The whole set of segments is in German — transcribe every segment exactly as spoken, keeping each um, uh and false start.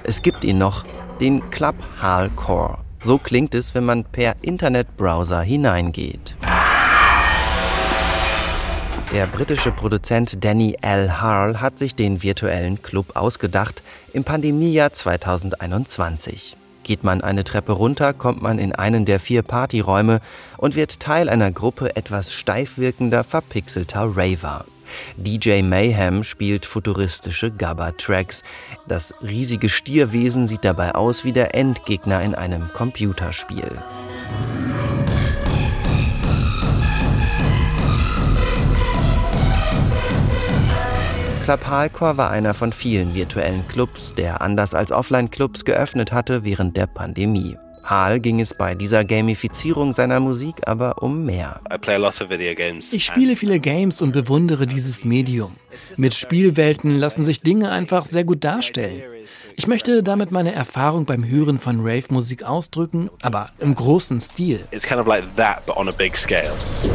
Es gibt ihn noch, den Club Hardcore. So klingt es, wenn man per Internetbrowser hineingeht. Der britische Produzent Danny L. Harl hat sich den virtuellen Club ausgedacht im Pandemiejahr zweitausendeinundzwanzig. Geht man eine Treppe runter, kommt man in einen der vier Partyräume und wird Teil einer Gruppe etwas steif wirkender, verpixelter Raver. D J Mayhem spielt futuristische Gabba-Tracks. Das riesige Stierwesen sieht dabei aus wie der Endgegner in einem Computerspiel. Club Hardcore war einer von vielen virtuellen Clubs, der anders als Offline-Clubs geöffnet hatte während der Pandemie. Hal ging es bei dieser Gamifizierung seiner Musik aber um mehr. Ich spiele viele Games und bewundere dieses Medium. Mit Spielwelten lassen sich Dinge einfach sehr gut darstellen. Ich möchte damit meine Erfahrung beim Hören von Rave-Musik ausdrücken, aber im großen Stil. It's kind of like that, but on a big scale.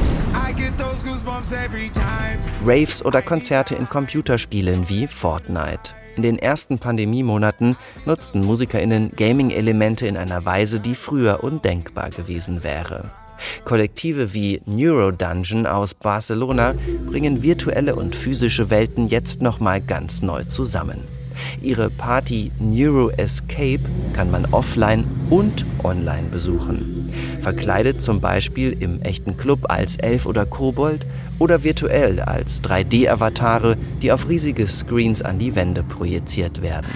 Raves oder Konzerte in Computerspielen wie Fortnite. In den ersten Pandemiemonaten nutzten MusikerInnen Gaming-Elemente in einer Weise, die früher undenkbar gewesen wäre. Kollektive wie Neurodungeon aus Barcelona bringen virtuelle und physische Welten jetzt nochmal ganz neu zusammen. Ihre Party Neuro Escape kann man offline und online besuchen. Verkleidet zum Beispiel im echten Club als Elf oder Kobold oder virtuell als drei D-Avatare, die auf riesige Screens an die Wände projiziert werden.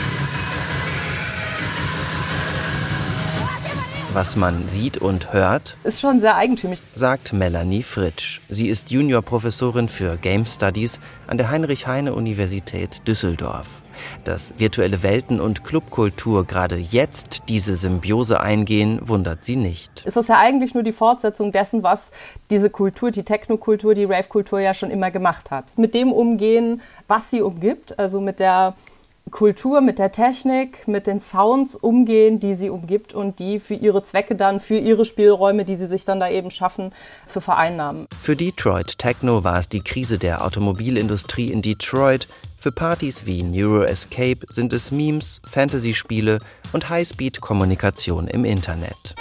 Was man sieht und hört, ist schon sehr eigentümlich, sagt Melanie Fritsch. Sie ist Juniorprofessorin für Game Studies an der Heinrich-Heine-Universität Düsseldorf. Dass virtuelle Welten und Clubkultur gerade jetzt diese Symbiose eingehen, wundert sie nicht. Es ist ja eigentlich nur die Fortsetzung dessen, was diese Kultur, die Technokultur, die Rave-Kultur ja schon immer gemacht hat. Mit dem umgehen, was sie umgibt, also mit der Kultur, mit der Technik, mit den Sounds umgehen, die sie umgibt und die für ihre Zwecke dann, für ihre Spielräume, die sie sich dann da eben schaffen, zu vereinnahmen. Für Detroit Techno war es die Krise der Automobilindustrie in Detroit. Für Partys wie Neuro Escape sind es Memes, Fantasy-Spiele und Highspeed-Kommunikation im Internet.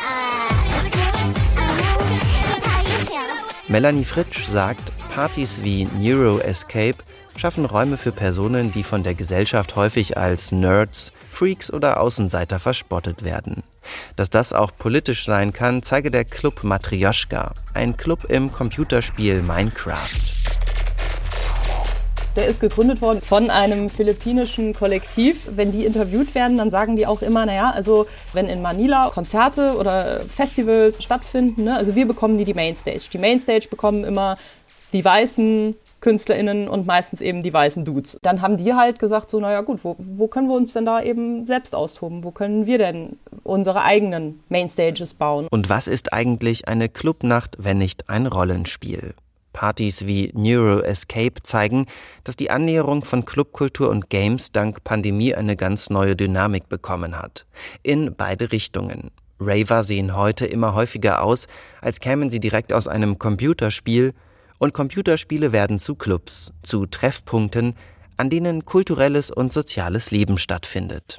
Melanie Fritsch sagt, Partys wie Neuro Escape schaffen Räume für Personen, die von der Gesellschaft häufig als Nerds, Freaks oder Außenseiter verspottet werden. Dass das auch politisch sein kann, zeige der Club Matryoshka, ein Club im Computerspiel Minecraft. Der ist gegründet worden von einem philippinischen Kollektiv. Wenn die interviewt werden, dann sagen die auch immer, naja, also wenn in Manila Konzerte oder Festivals stattfinden, ne, also wir bekommen die die Mainstage. Die Mainstage bekommen immer die weißen KünstlerInnen und meistens eben die weißen Dudes. Dann haben die halt gesagt, so, naja gut, wo, wo können wir uns denn da eben selbst austoben? Wo können wir denn unsere eigenen Mainstages bauen? Und was ist eigentlich eine Clubnacht, wenn nicht ein Rollenspiel? Partys wie Neuro Escape zeigen, dass die Annäherung von Clubkultur und Games dank Pandemie eine ganz neue Dynamik bekommen hat. In beide Richtungen. Raver sehen heute immer häufiger aus, als kämen sie direkt aus einem Computerspiel, und Computerspiele werden zu Clubs, zu Treffpunkten, an denen kulturelles und soziales Leben stattfindet.